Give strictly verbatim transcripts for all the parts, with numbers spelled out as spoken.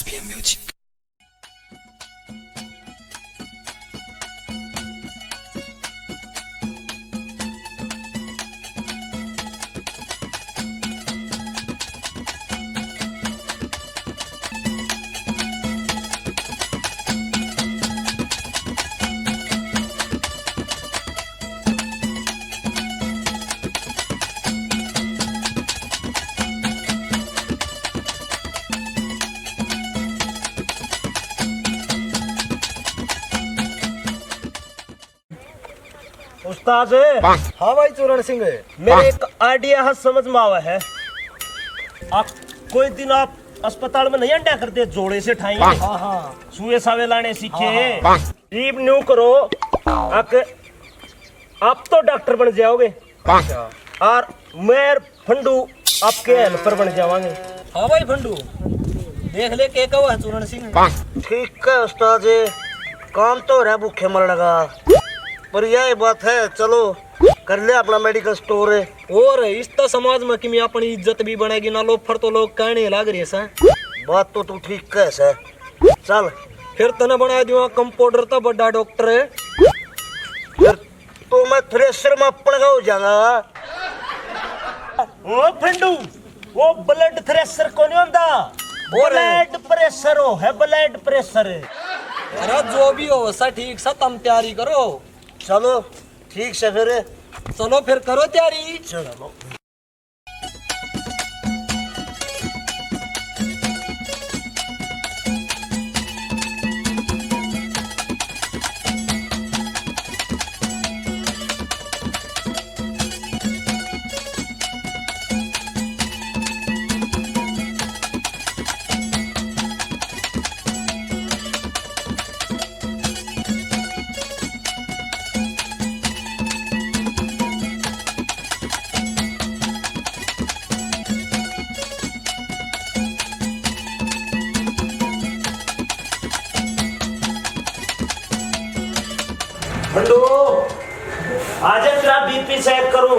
Champion Music. उस्ताद। हाँ भाई चूरण सिंह, मेरे एक आइडिया है, समझ में आवा है। आप कोई दिन आप अस्पताल में नहीं अंडा करते, जोड़े से ठाएंगे। हाँ हाँ सुए सावे लाने सीखे। जीव न्यू करो आक, आप तो डॉक्टर बन जाओगे और मैं फंडू आपके हेल्पर बन जावांगे। हाँ भाई फंडू, देख ले के कहो है चूरण सिंह। ठीक है उस्ताद जी, काम तो रहा भूखे मर लगा, पर यह बात है चलो कर ले अपना मेडिकल स्टोर है। और इस तो समाज में कि अपनी इज्जत भी बढ़ेगी ना, लोग फिर तो लोग कहने लग रही है। बात तो तू ठीक कह सै, चल फिर तने बना दियो कंपाउंडर तो बड़ा डॉक्टर है। फिर तो मैं थ्रेसर में अपन का हो जाऊंगा। ओ फंडू, वो ब्लड थ्रेसर को नहीं होता, ब्लड प्रेशर हो है, ब्लड प्रेशर। अरे जो भी हो सा ठीक सा तुम तैयारी करो। चलो ठीक से फिर चलो फिर करो तैयारी। चलो फंडू आज तेरा बीपी चेक करूं।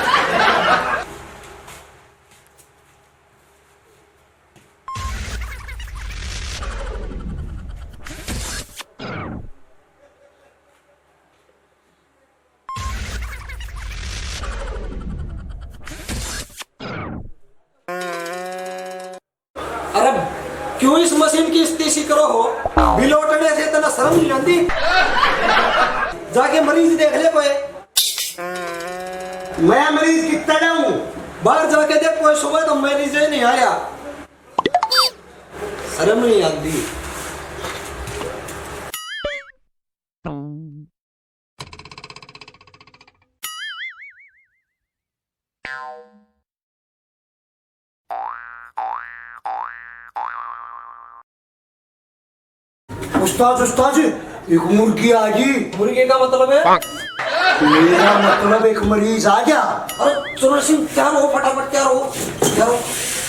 अरे क्यों इस मशीन की इस्तेसी करो हो? बिल उठने से इतना शर्म नहीं आती? जाके मरीज देख ले कोई। मैं मरीज कितना जाऊं? बाहर जाके देख कोई, सुबह तो मरीज ही नहीं आया। शर्म नहीं आती। उस्ताद उस्ताद एक मुर्गी आ गई। मुर्गे का मतलब है? मेरा मतलब एक मरीज आ गया। अरे चूरण सिंह क्या हो, फटाफट क्या हो क्या हो।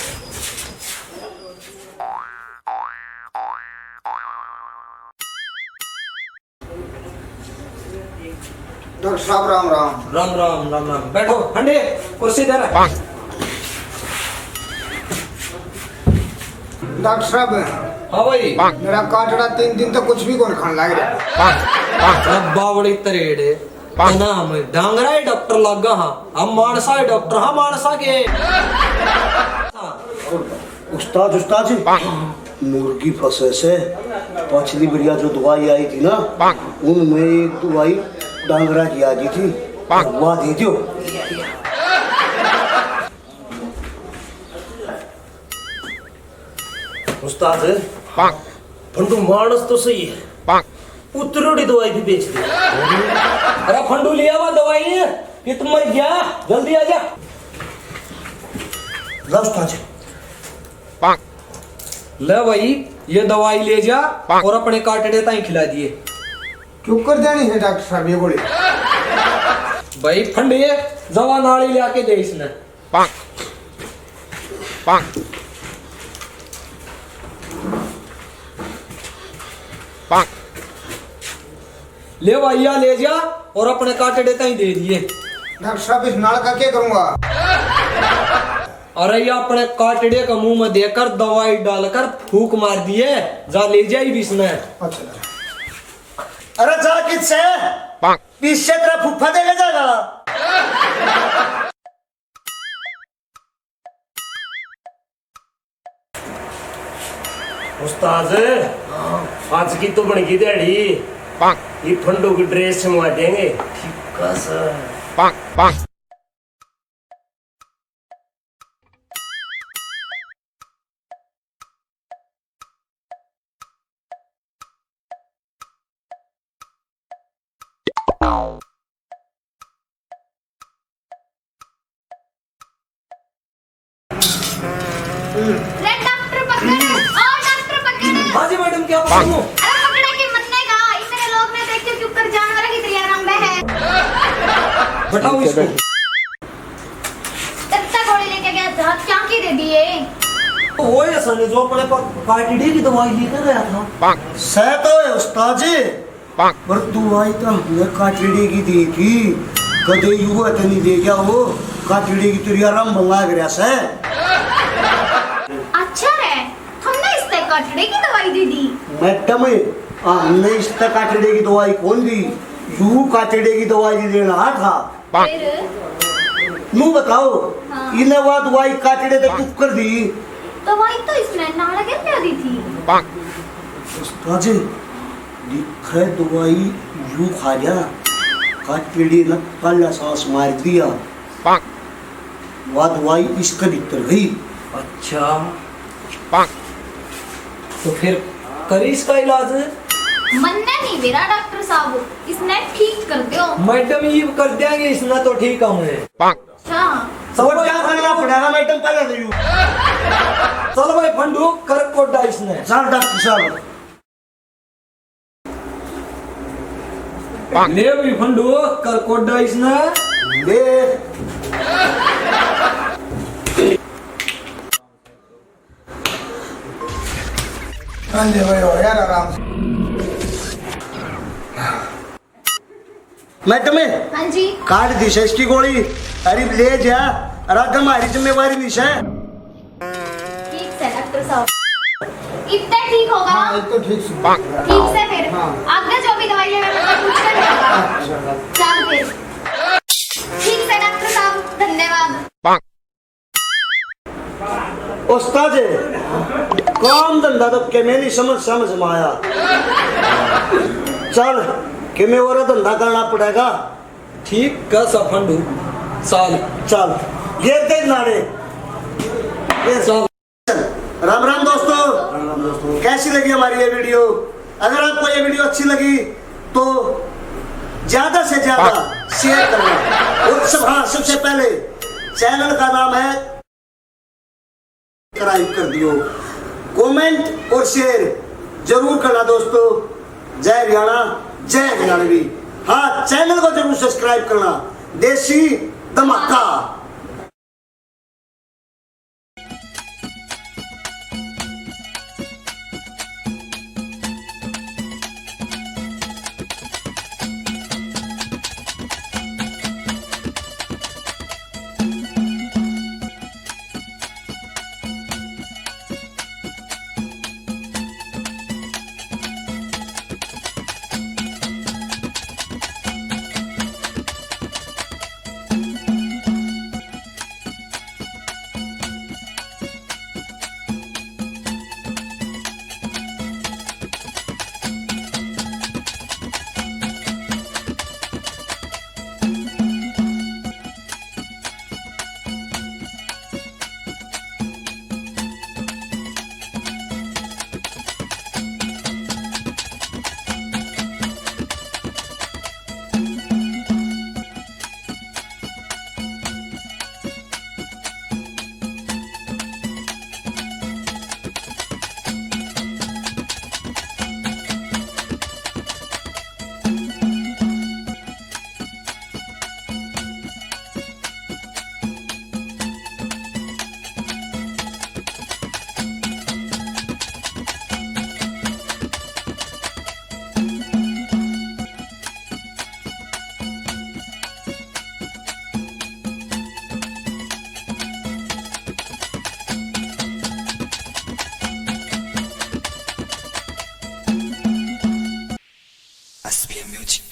डॉक्टर साहब राम राम। राम राम राम राम, बैठो हंडे, कुर्सी दे रहा। डॉक्टर साहब, हाँ भाई। मेरा काटड़ा तीन दिन तो कुछ भी कौन खाने लग रहा। रब्बा बड़ी तरेड़ है ना, हम डांगरा ही डॉक्टर लगा। हाँ हम मानसा ही डॉक्टर, हाँ मानसा के। उस्ताद उस्ताद जी, मुर्गी फंसे से पिछली बढ़िया जो दवाई आई थी ना, उनमें एक दवाई डांगरा की आ गई थी, वह दे दो। उस्ताद फंडू मानस तो सही है, उतरोड़ी दवाई भी बेच दी। अरे फंडू लिया हुआ दवाई है कि तुम मर गया, जल्दी आ जा। ला उस्ताद जी। ले भाई ये दवाई ले जा और अपने काटड़े ताई खिला दिए। चुप कर देनी है डॉक्टर साहब ये गोली। भाई फंडे जवा नाली ले आके दे इसने। ले भैया ले जा और अपने काटड़े ताई दे दिए। डॉक्टर साहब इस नाल का क्या करूंगा? अरे ये अपने काटड़े का मुंह में देकर दवाई डालकर फूक मार दिए, जा ले जाई बिस्ने। अच्छा अरे जा किससे पीछे तेरा फुफ्फा देगा जाएगा। उस्ताद आज की तो बन गई दिहाड़ी, ये फंडू की ड्रेस मंगवा देंगे। ठीक है सर। रे डॉक्टर पकड़े, ओ डॉक्टर पकड़े। हाँ जी मैडम, क्या पकड़ूं? अरे पकड़े के मरने का, इतने लोग ने देख के चुप कर जानवर की तरह आराम में है। बताओ इसको। कितना गोली लेके गया था, क्या की दे दिए? वो ये सने जो अपने काटड़े की दवाई लेकर गया था। सह तो है उस्ताद जी, पर दवाई तो हमने काटड़ी की दी थी, कदे युवा तो नहीं दे गया वो काटड़ी की तुरिया राम मंगा गया से। अच्छा है, हमने इस तक काटड़े की दवाई दे दी। मैडम हमने इस तक काटड़ी की दवाई कौन दी, यू काटड़ी की दवाई देना था। फिर नू बताओ हाँ। इन्हें वो दवाई काटड़े तक चुप कर दी। दवाई तो इसने नाला के क्या दी थी? उस्ताद जी दिख है दवाई यू खा लिया, काटड़ी ने पहला सांस मार दिया, वह दवाई इसके भीतर गई। अच्छा तो फिर करी इसका इलाज? मन्ने नहीं मेरा डॉक्टर साहब, इसने ठीक कर दो। मैडम ये कर देंगे, इसने तो ठीक है मुझे। अच्छा सब क्या करना पड़ेगा मैडम पहले तो यू। चल भाई फंडू कर कोडा इसने। सर डॉक्टर साहब ले भी फंडू कर कोडा इसने। ले हाँ जी भाई, हो यार आराम से। मैडम हाँ जी, काट दी है इसकी गोली, अरे ले जा, अरे हमारी जिम्मेवारी नहीं है। ठीक से डॉक्टर साहब, इतना ठीक होगा? हाँ ये तो ठीक से। ठीक से फिर हाँ। आगे जो भी दवाई लेना है पूछ कर लेगा। चल फिर ठीक से डॉक्टर साहब, धन्यवाद। उस्ताद जी काम धंधा तो के मैं नहीं समझ समझ में आया, चल कि मैं और धंधा करना पड़ेगा। ठीक का सा फंडू साल चल ये दे नारे ये चल। राम राम दोस्तों, कैसी लगी हमारी ये वीडियो? अगर आपको ये वीडियो अच्छी लगी तो ज्यादा से ज्यादा शेयर करना, और सब हाँ सबसे पहले चैनल का नाम है सब्सक्राइब कर दियो, कमेंट और शेयर जरूर करना दोस्तों। जय हरियाणा, जय हरियाणवी। हाँ चैनल को जरूर सब्सक्राइब करना। देसी धमाका। S B M Music.